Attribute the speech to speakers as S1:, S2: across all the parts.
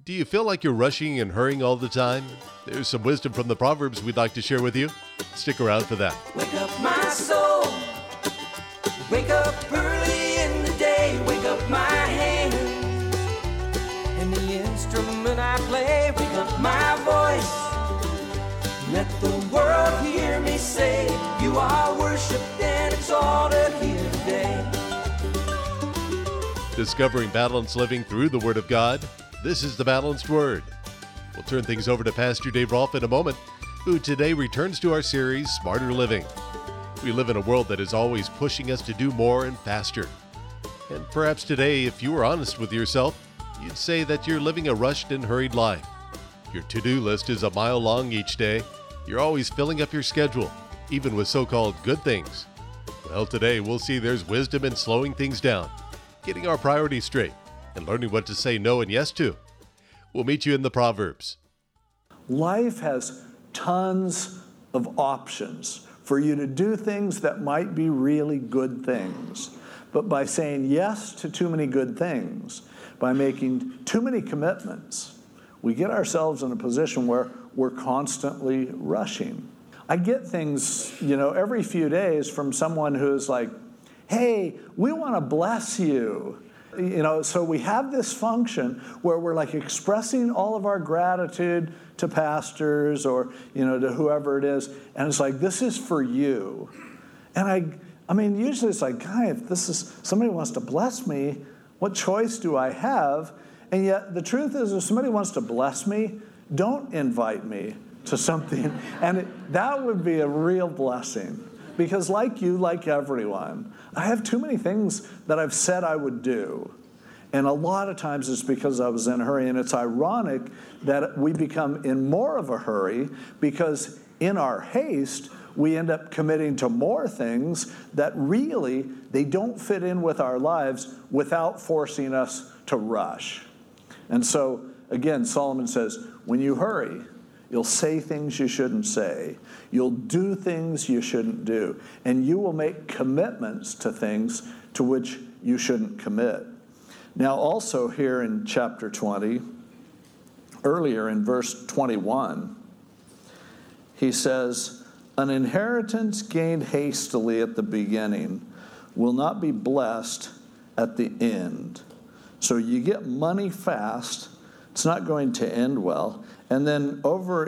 S1: Do you feel like you're rushing and hurrying all the time? There's some wisdom from the Proverbs we'd like to share with you. Stick around for that.
S2: Wake up my soul. Wake up early in the day. Wake up my hand. And the instrument I play. Wake up my voice. Let the world hear me say, you are worshipped and exalted here today.
S1: Discovering balanced living through the Word of God. This is the Balanced Word. We'll turn things over to Pastor Dave Rolfe in a moment, who today returns to our series, Smarter Living. We live in a world that is always pushing us to do more and faster. And perhaps today, if you were honest with yourself, you'd say that you're living a rushed and hurried life. Your to-do list is a mile long each day. You're always filling up your schedule, even with so-called good things. Well, today we'll see there's wisdom in slowing things down, getting our priorities straight, and learning what to say no and yes to. We'll meet you in the Proverbs.
S3: Life has tons of options for you to do things that might be really good things. But by saying yes to too many good things, by making too many commitments, we get ourselves in a position where we're constantly rushing. I get things, every few days from someone who's like, hey, we want to bless you. So we have this function where we're like expressing all of our gratitude to pastors or, to whoever it is. And it's like, this is for you. And I mean, usually it's like, guy, if somebody wants to bless me, what choice do I have? And yet the truth is, if somebody wants to bless me, don't invite me to something. And that would be a real blessing. Because like you, like everyone, I have too many things that I've said I would do. And a lot of times it's because I was in a hurry. And it's ironic that we become in more of a hurry because in our haste, we end up committing to more things that really, they don't fit in with our lives without forcing us to rush. And so, again, Solomon says, when you hurry, you'll say things you shouldn't say. You'll do things you shouldn't do. And you will make commitments to things to which you shouldn't commit. Now, also here in chapter 20, earlier in verse 21, he says, an inheritance gained hastily at the beginning will not be blessed at the end. So you get money fast, it's not going to end well. And then over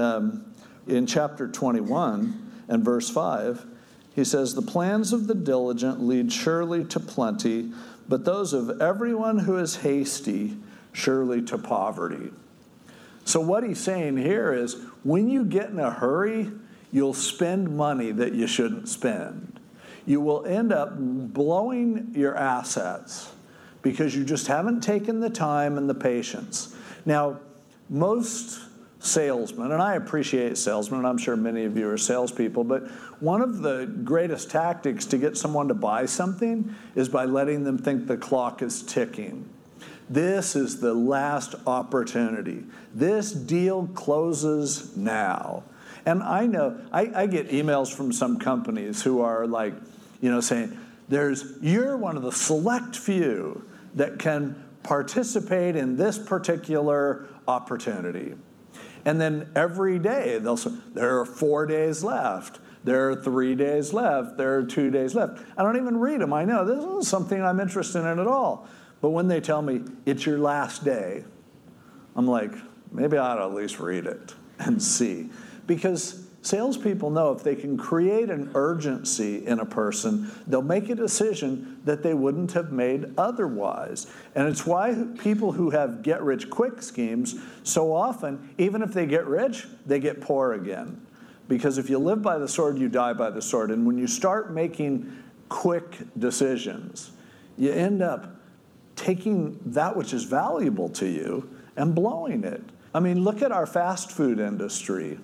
S3: in chapter 21 and verse 5, he says, the plans of the diligent lead surely to plenty, but those of everyone who is hasty surely to poverty. So what he's saying here is, when you get in a hurry, you'll spend money that you shouldn't spend. You will end up blowing your assets because you just haven't taken the time and the patience. Now, most salesmen, and I appreciate salesmen, and I'm sure many of you are salespeople, but one of the greatest tactics to get someone to buy something is by letting them think the clock is ticking. This is the last opportunity. This deal closes now. And I know, I get emails from some companies who are like, saying, you're one of the select few that can participate in this particular opportunity. And then every day they'll say, there are 4 days left. There are 3 days left. There are 2 days left. I don't even read them. I know this isn't something I'm interested in at all. But when they tell me it's your last day, I'm like, maybe I ought to at least read it and see. Because salespeople know if they can create an urgency in a person, they'll make a decision that they wouldn't have made otherwise. And it's why people who have get-rich-quick schemes, so often, even if they get rich, they get poor again. Because if you live by the sword, you die by the sword. And when you start making quick decisions, you end up taking that which is valuable to you and blowing it. I mean, look at our fast food industry.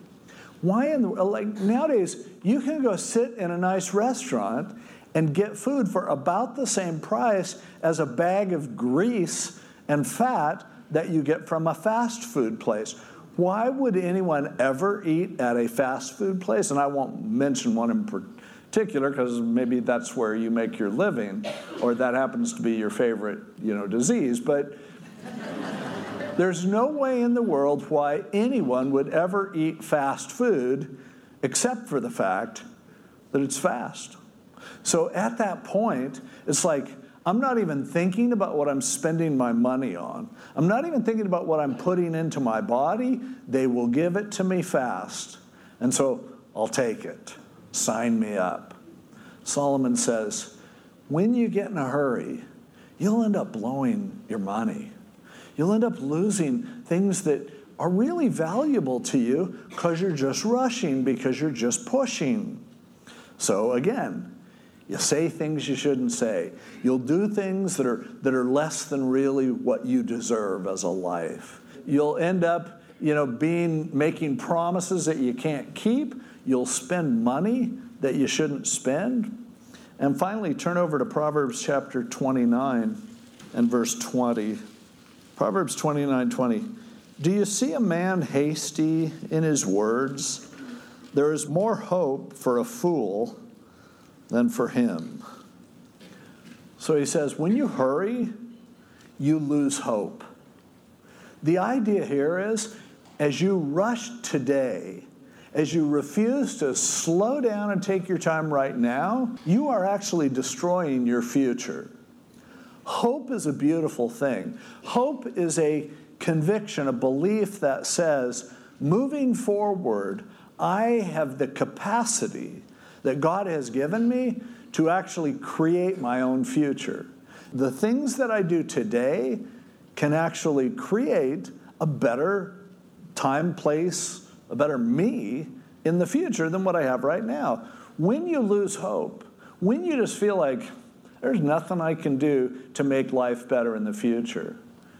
S3: Nowadays, you can go sit in a nice restaurant and get food for about the same price as a bag of grease and fat that you get from a fast food place. Why would anyone ever eat at a fast food place? And I won't mention one in particular because maybe that's where you make your living or that happens to be your favorite, disease. But There's no way in the world why anyone would ever eat fast food except for the fact that it's fast. So at that point, it's like, I'm not even thinking about what I'm spending my money on. I'm not even thinking about what I'm putting into my body. They will give it to me fast. And so I'll take it. Sign me up. Solomon says, when you get in a hurry, you'll end up blowing your money. You'll end up losing things that are really valuable to you because you're just rushing, because you're just pushing. So again, you say things you shouldn't say. You'll do things that are less than really what you deserve as a life. You'll end up, making promises that you can't keep. You'll spend money that you shouldn't spend. And finally, turn over to Proverbs chapter 29 and verse 20. Proverbs 29:20. Do you see a man hasty in his words? There is more hope for a fool than for him. So he says, when you hurry, you lose hope. The idea here is, as you rush today, as you refuse to slow down and take your time right now, you are actually destroying your future. Hope is a beautiful thing. Hope is a conviction, a belief that says, moving forward, I have the capacity that God has given me to actually create my own future. The things that I do today can actually create a better time, place, a better me in the future than what I have right now. When you lose hope, when you just feel like there's nothing I can do to make life better in the future,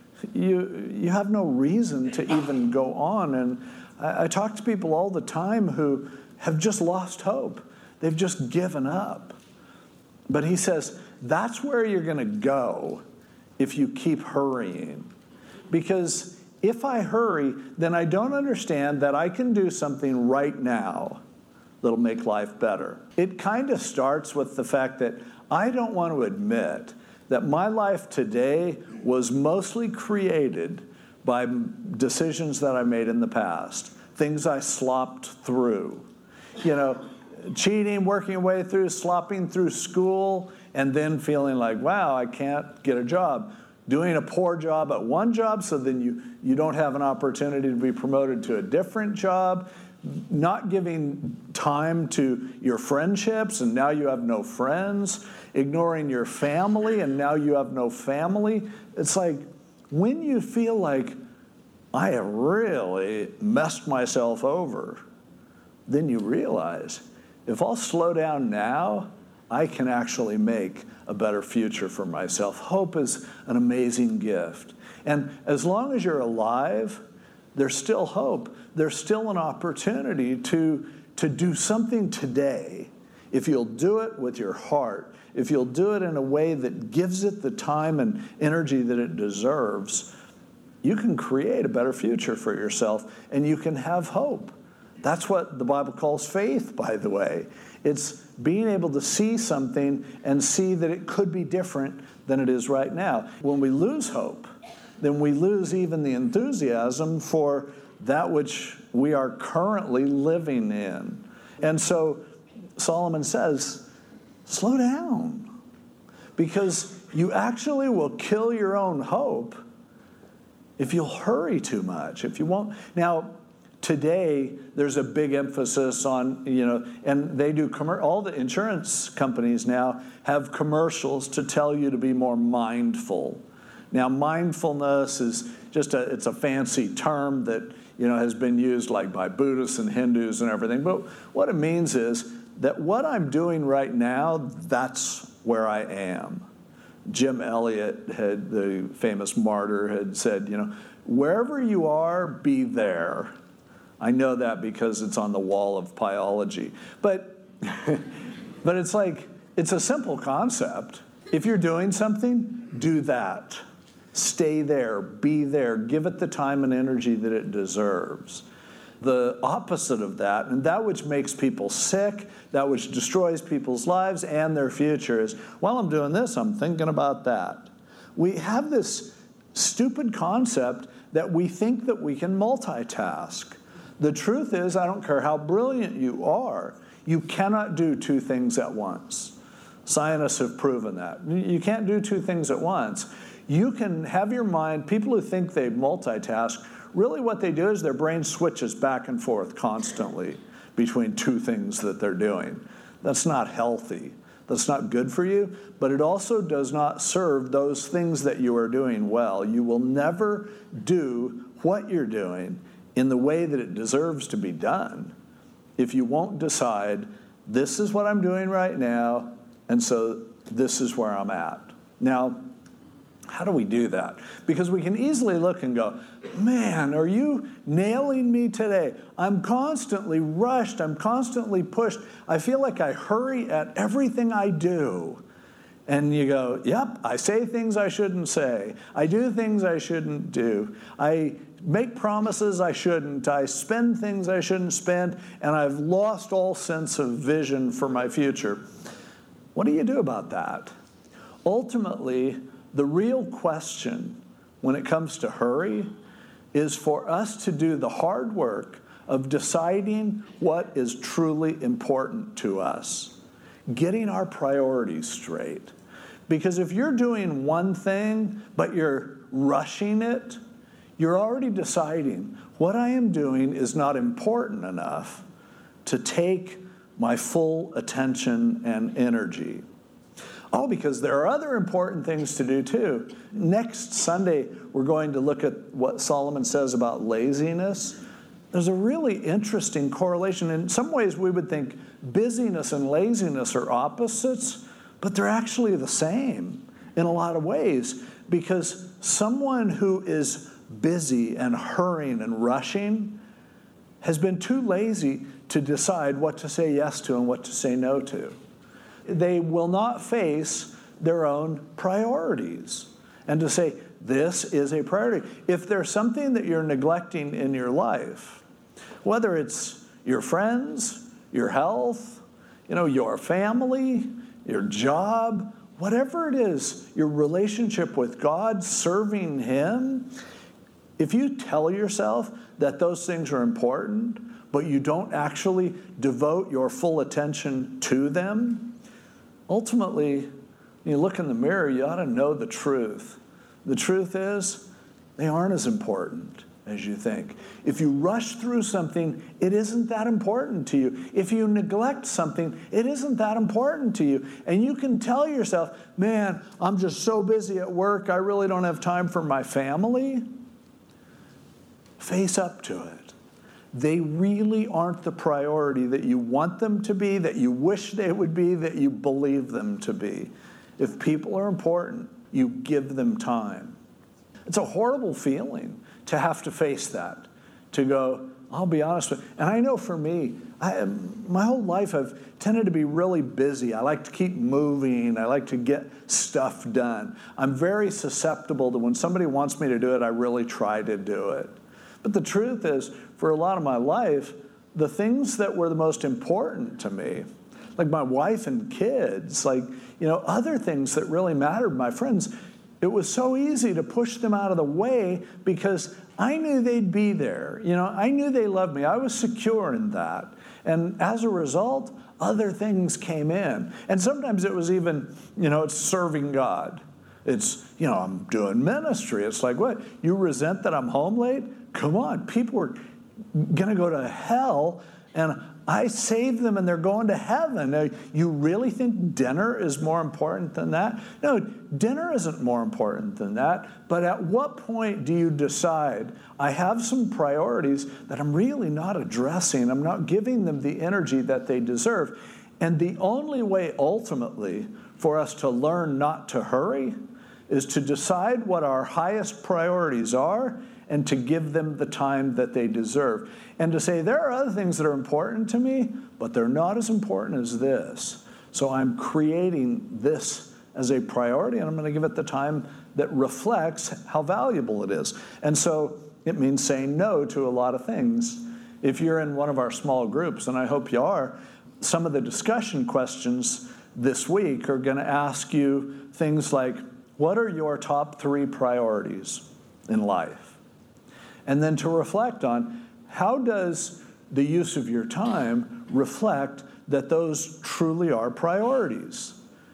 S3: you have no reason to even go on. And I talk to people all the time who have just lost hope. They've just given up. But he says, that's where you're going to go if you keep hurrying. Because if I hurry, then I don't understand that I can do something right now that'll make life better. It kind of starts with the fact that I don't want to admit that my life today was mostly created by decisions that I made in the past, things I slopped through. Cheating, working your way through, slopping through school, and then feeling like, wow, I can't get a job. Doing a poor job at one job, so then you don't have an opportunity to be promoted to a different job. Not giving time to your friendships, and now you have no friends. Ignoring your family, and now you have no family. It's like, when you feel like, I have really messed myself over, then you realize, if I'll slow down now, I can actually make a better future for myself. Hope is an amazing gift. And as long as you're alive, there's still hope. There's still an opportunity to do something today. If you'll do it with your heart, if you'll do it in a way that gives it the time and energy that it deserves, you can create a better future for yourself, and you can have hope. That's what the Bible calls faith, by the way. It's being able to see something and see that it could be different than it is right now. When we lose hope, then we lose even the enthusiasm for that which we are currently living in. And so Solomon says, slow down, because you actually will kill your own hope if you'll hurry too much, if you won't. Now, today, there's a big emphasis on, and they do, all the insurance companies now have commercials to tell you to be more mindful. Now, mindfulness is just it's a fancy term that, has been used like by Buddhists and Hindus and everything. But what it means is that what I'm doing right now, that's where I am. Jim Elliot, the famous martyr, had said, wherever you are, be there. I know that because it's on the wall of Pyology. But it's like, it's a simple concept. If you're doing something, do that. Stay there, be there, give it the time and energy that it deserves. The opposite of that, and that which makes people sick, that which destroys people's lives and their future is, while I'm doing this, I'm thinking about that. We have this stupid concept that we think that we can multitask. The truth is, I don't care how brilliant you are, you cannot do two things at once. Scientists have proven that. You can't do two things at once. You can have your mind, people who think they multitask, really what they do is their brain switches back and forth constantly between two things that they're doing. That's not healthy. That's not good for you, but it also does not serve those things that you are doing well. You will never do what you're doing in the way that it deserves to be done if you won't decide, this is what I'm doing right now, and so this is where I'm at. Now, how do we do that? Because we can easily look and go, man, are you nailing me today? I'm constantly rushed. I'm constantly pushed. I feel like I hurry at everything I do. And you go, yep, I say things I shouldn't say. I do things I shouldn't do. I make promises I shouldn't. I spend things I shouldn't spend. And I've lost all sense of vision for my future. What do you do about that? Ultimately, the real question when it comes to hurry is for us to do the hard work of deciding what is truly important to us, getting our priorities straight. Because if you're doing one thing, but you're rushing it, you're already deciding what I am doing is not important enough to take my full attention and energy. Oh, because there are other important things to do too. Next Sunday, we're going to look at what Solomon says about laziness. There's a really interesting correlation. In some ways, we would think busyness and laziness are opposites, but they're actually the same in a lot of ways, because someone who is busy and hurrying and rushing has been too lazy to decide what to say yes to and what to say no to. They will not face their own priorities and to say, this is a priority. If there's something that you're neglecting in your life, whether it's your friends, your health, your family, your job, whatever it is, your relationship with God, serving Him, if you tell yourself that those things are important, but you don't actually devote your full attention to them, ultimately, when you look in the mirror, you ought to know the truth. The truth is, they aren't as important as you think. If you rush through something, it isn't that important to you. If you neglect something, it isn't that important to you. And you can tell yourself, man, I'm just so busy at work, I really don't have time for my family. Face up to it. They really aren't the priority that you want them to be, that you wish they would be, that you believe them to be. If people are important, you give them time. It's a horrible feeling to have to face that, to go, I'll be honest with you. And I know for me, my whole life I've tended to be really busy. I like to keep moving. I like to get stuff done. I'm very susceptible to when somebody wants me to do it, I really try to do it. But the truth is, for a lot of my life, the things that were the most important to me, like my wife and kids, other things that really mattered, my friends, it was so easy to push them out of the way because I knew they'd be there. I knew they loved me. I was secure in that. And as a result, other things came in. And sometimes it was even, it's serving God. It's, I'm doing ministry. It's like, what? You resent that I'm home late? Come on, people are going to go to hell, and I saved them, and they're going to heaven. Now, you really think dinner is more important than that? No, dinner isn't more important than that. But at what point do you decide, I have some priorities that I'm really not addressing. I'm not giving them the energy that they deserve. And the only way, ultimately, for us to learn not to hurry is to decide what our highest priorities are and to give them the time that they deserve. And to say, there are other things that are important to me, but they're not as important as this. So I'm creating this as a priority, and I'm going to give it the time that reflects how valuable it is. And so it means saying no to a lot of things. If you're in one of our small groups, and I hope you are, some of the discussion questions this week are going to ask you things like, what are your top 3 priorities in life? And then to reflect on, how does the use of your time reflect that those truly are priorities?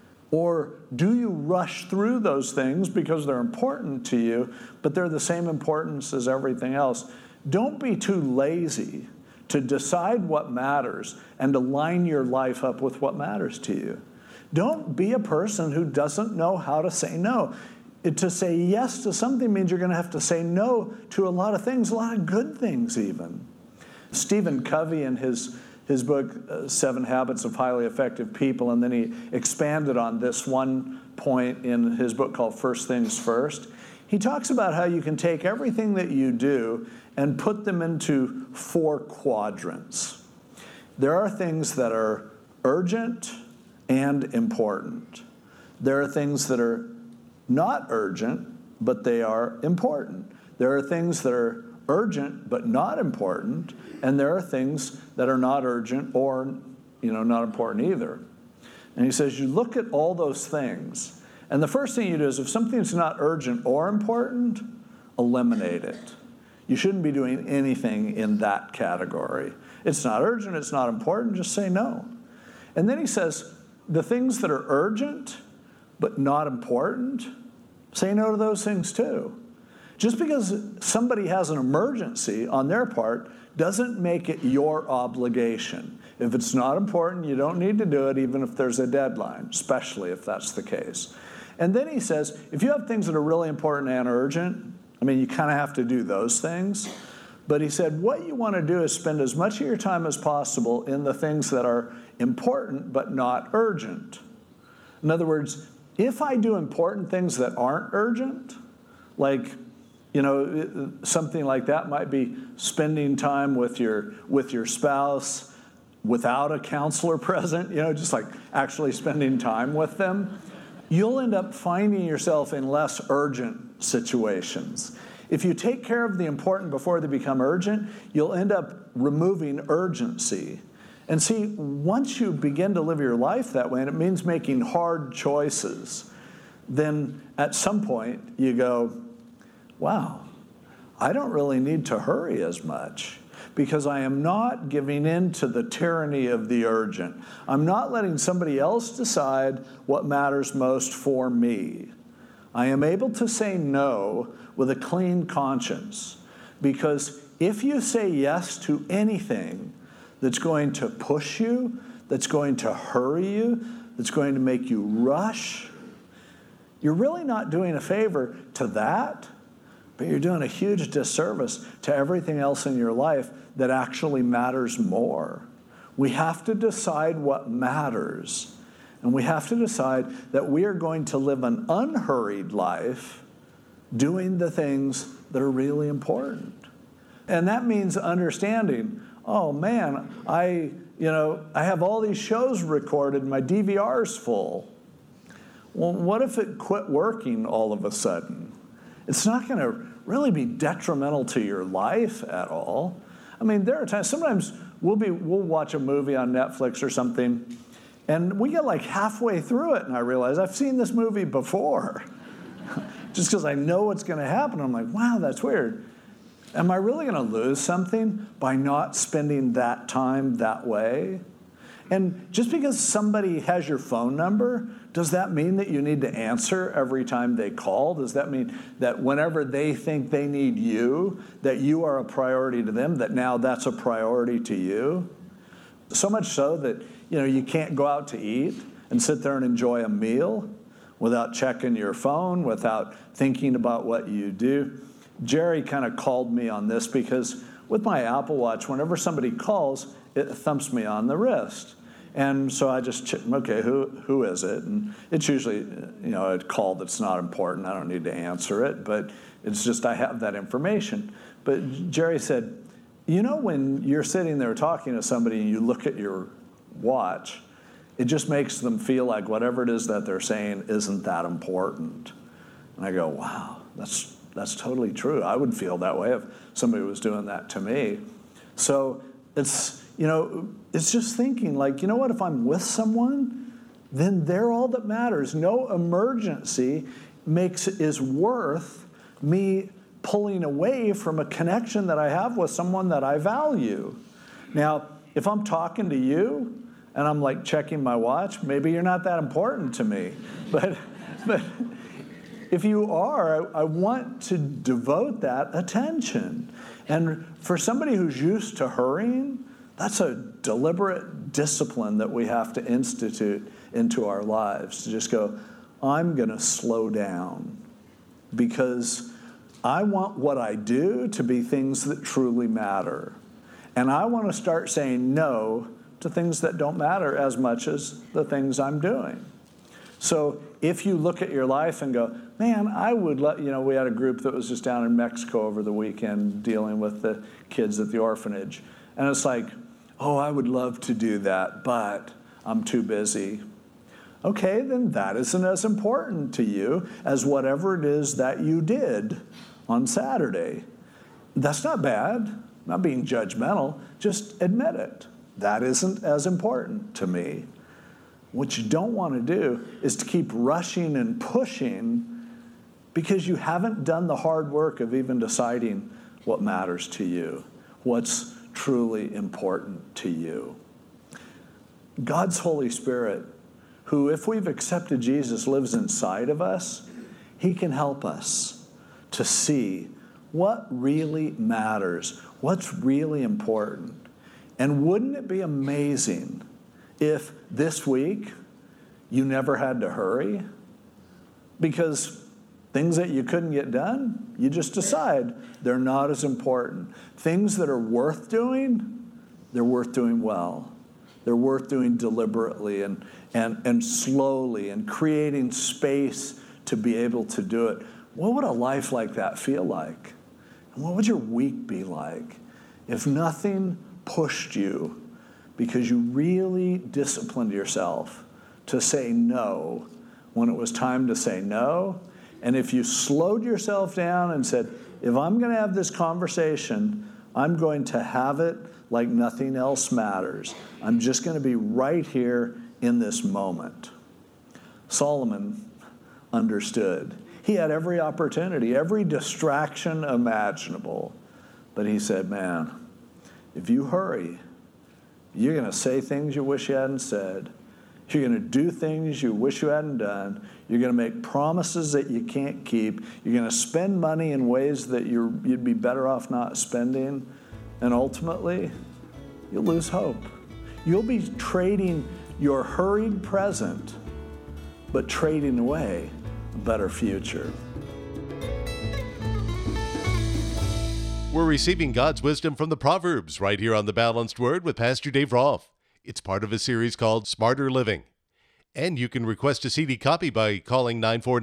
S3: Or do you rush through those things because they're important to you, but they're the same importance as everything else? Don't be too lazy to decide what matters and to line your life up with what matters to you. Don't be a person who doesn't know how to say no. To say yes to something means you're going to have to say no to a lot of things, a lot of good things even. Stephen Covey, in his book, 7 Habits of Highly Effective People, and then he expanded on this one point in his book called First Things First. He talks about how you can take everything that you do and put them into 4 quadrants. There are things that are urgent and important. There are things that are not urgent, but they are important. There are things that are urgent but not important, and there are things that are not urgent or, not important either. And he says you look at all those things, and the first thing you do is if something's not urgent or important, eliminate it. You shouldn't be doing anything in that category. It's not urgent, it's not important, just say no. And then he says the things that are urgent but not important, say no to those things too. Just because somebody has an emergency on their part doesn't make it your obligation. If it's not important, you don't need to do it even if there's a deadline, especially if that's the case. And then he says, if you have things that are really important and urgent, you kind of have to do those things. But he said, what you want to do is spend as much of your time as possible in the things that are important but not urgent. In other words, if I do important things that aren't urgent, like, something like that might be spending time with your spouse without a counselor present, just like actually spending time with them, you'll end up finding yourself in less urgent situations. If you take care of the important before they become urgent, you'll end up removing urgency. And see, once you begin to live your life that way, and it means making hard choices, then at some point you go, wow, I don't really need to hurry as much because I am not giving in to the tyranny of the urgent. I'm not letting somebody else decide what matters most for me. I am able to say no with a clean conscience, because if you say yes to anything that's going to push you, that's going to hurry you, that's going to make you rush, you're really not doing a favor to that, but you're doing a huge disservice to everything else in your life that actually matters more. We have to decide what matters. And we have to decide that we are going to live an unhurried life doing the things that are really important. And that means understanding, oh man, I have all these shows recorded, my DVR's full. Well, what if it quit working all of a sudden? It's not going to really be detrimental to your life at all. There are times, sometimes we'll watch a movie on Netflix or something, and we get like halfway through it, and I realize I've seen this movie before. Just because I know what's going to happen, I'm like, wow, that's weird. Am I really going to lose something by not spending that time that way? And just because somebody has your phone number, does that mean that you need to answer every time they call? Does that mean that whenever they think they need you, that you are a priority to them, that now that's a priority to you? So much so that, you can't go out to eat and sit there and enjoy a meal without checking your phone, without thinking about what you do. Jerry kind of called me on this because with my Apple Watch, whenever somebody calls, it thumps me on the wrist. And so I just check, okay, who is it? And it's usually, a call that's not important. I don't need to answer it, but it's just I have that information. But Jerry said, when you're sitting there talking to somebody and you look at your watch, it just makes them feel like whatever it is that they're saying isn't that important. And I go, wow, that's totally true. I would feel that way if somebody was doing that to me. So it's just thinking like, what, if I'm with someone, then they're all that matters. No emergency is worth me pulling away from a connection that I have with someone that I value. Now, if I'm talking to you and I'm like checking my watch, maybe you're not that important to me. But if you are, I want to devote that attention. And for somebody who's used to hurrying, that's a deliberate discipline that we have to institute into our lives, to just go, I'm going to slow down because I want what I do to be things that truly matter. And I want to start saying no to things that don't matter as much as the things I'm doing. So if you look at your life and go, man, I would we had a group that was just down in Mexico over the weekend dealing with the kids at the orphanage. And it's like, oh, I would love to do that, but I'm too busy. Okay, then that isn't as important to you as whatever it is that you did on Saturday. That's not bad. I'm not being judgmental. Just admit it. That isn't as important to me. What you don't want to do is to keep rushing and pushing because you haven't done the hard work of even deciding what matters to you, what's truly important to you. God's Holy Spirit, who, if we've accepted Jesus, lives inside of us, he can help us to see what really matters, what's really important. And wouldn't it be amazing if this week you never had to hurry? Because things that you couldn't get done, you just decide they're not as important. Things that are worth doing, they're worth doing well. They're worth doing deliberately and slowly and creating space to be able to do it. What would a life like that feel like? And what would your week be like if nothing pushed you because you really disciplined yourself to say no when it was time to say no? And if you slowed yourself down and said, if I'm going to have this conversation, I'm going to have it like nothing else matters. I'm just going to be right here in this moment. Solomon understood. He had every opportunity, every distraction imaginable. But he said, man, if you hurry, you're going to say things you wish you hadn't said. You're going to do things you wish you hadn't done. You're going to make promises that you can't keep. You're going to spend money in ways that you'd be better off not spending. And ultimately, you'll lose hope. You'll be trading your hurried present, but trading away a better future.
S1: We're receiving God's wisdom from the Proverbs right here on The Balanced Word with Pastor Dave Rolfe. It's part of a series called Smarter Living. And you can request a CD copy by calling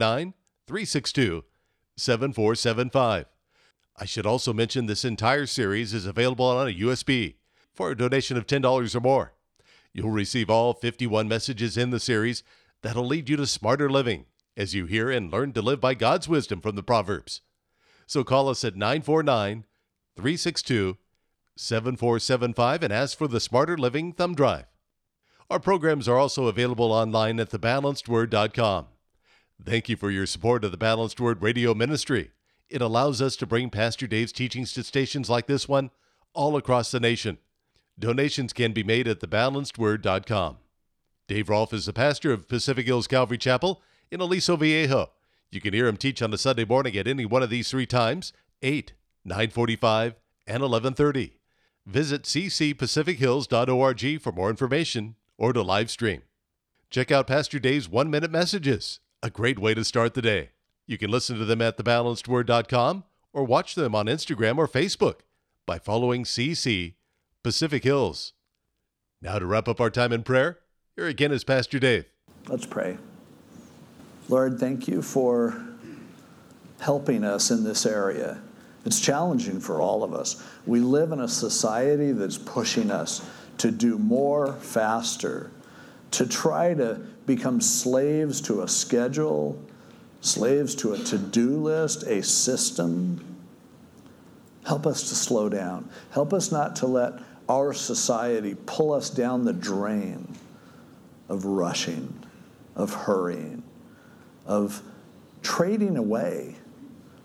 S1: 949-362-7475. I should also mention this entire series is available on a USB for a donation of $10 or more. You'll receive all 51 messages in the series that'll lead you to smarter living as you hear and learn to live by God's wisdom from the Proverbs. So call us at 949-362-7475 and ask for the Smarter Living Thumb Drive. Our programs are also available online at thebalancedword.com. Thank you for your support of the Balanced Word radio ministry. It allows us to bring Pastor Dave's teachings to stations like this one all across the nation. Donations can be made at thebalancedword.com. Dave Rolfe is the pastor of Pacific Hills Calvary Chapel in Aliso Viejo. You can hear him teach on a Sunday morning at any one of these three times, 8, 9:45, and 11:30. Visit ccpacifichills.org for more information or to live stream. Check out Pastor Dave's 1-minute messages, a great way to start the day. You can listen to them at thebalancedword.com or watch them on Instagram or Facebook by following CC Pacific Hills. Now to wrap up our time in prayer, here again is Pastor Dave.
S3: Let's pray. Lord, thank you for helping us in this area. It's challenging for all of us. We live in a society that's pushing us to do more faster, to try to become slaves to a schedule, slaves to a to-do list, a system. Help us to slow down. Help us not to let our society pull us down the drain of rushing, of hurrying, of trading away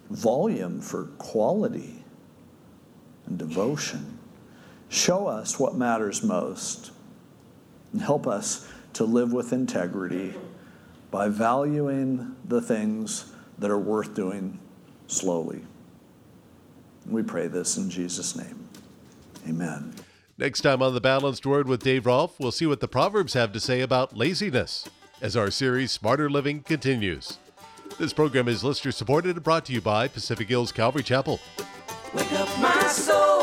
S3: volume for quality and devotion. Show us what matters most and help us to live with integrity by valuing the things that are worth doing slowly. We pray this in Jesus' name. Amen.
S1: Next time on The Balanced Word with Dave Rolfe, we'll see what the Proverbs have to say about laziness as our series Smarter Living continues. This program is listener supported and brought to you by Pacific Hills Calvary Chapel.
S2: Wake up my soul.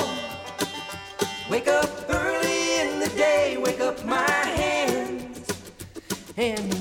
S2: Wake up early in the day. Wake up my hands and